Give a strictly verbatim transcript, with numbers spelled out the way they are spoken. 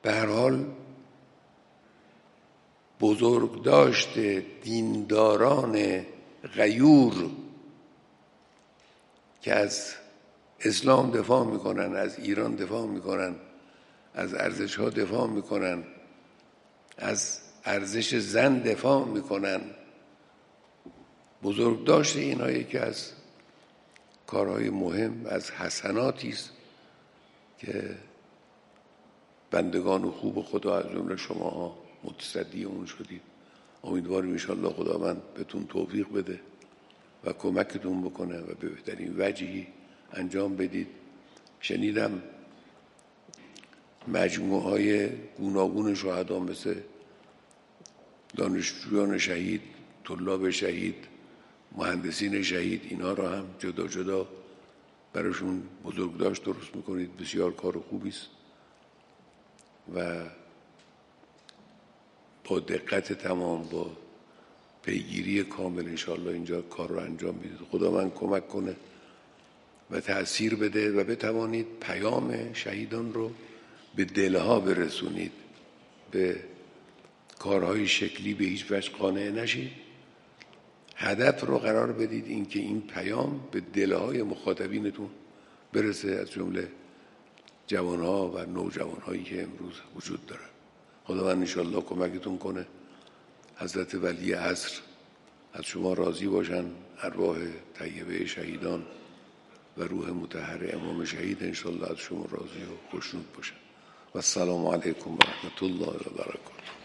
به هر حال بزرگداشت دینداران غیور که از اسلام دفاع میکنن، از ایران دفاع میکنن، از ارزش ها دفاع میکنن، از ارزش زن دفاع میکنن، بزرگداشت اینها یکی از کارهای مهم از حسناتی است که بندگان خوب خدا از جمله شما متصدی اون شدید. امیدواریم ان شاءالله خداوند بهتون توفیق بده و کمکتون بکنه و به بهترین وجهی انجام بدید. شنیدم مجموعه های گوناگون شهدا مثل دانشجویان شهید، طلاب شهید، مهندسین شهید، اینا را هم جدا جدا براشون بزرگداشت درست میکنید. بسیار کار خوبی است و با دقت تمام، با پیگیری کامل انشاءالله اینجا کار رو انجام بدید. خدا من کمک کنه و تأثیر بده و بتوانید پیام شهیدان رو به دلها برسونید. به کارهای شکلی به هیچ وجه قانع نشید. هدف رو قرار بدید اینکه این پیام به دلهای مخاطبینتون برسه، از جمله جوانها و نوجوانهایی که امروز وجود دارن. خداوند انشاءالله کمکتون کنه. حضرت ولی عصر از شما راضی باشن. ارواح طیبه شهیدان و روح مطهر امام شهید انشاءالله از شما راضی و خوشنود باشن. و السلام علیکم و رحمت الله و برکاته.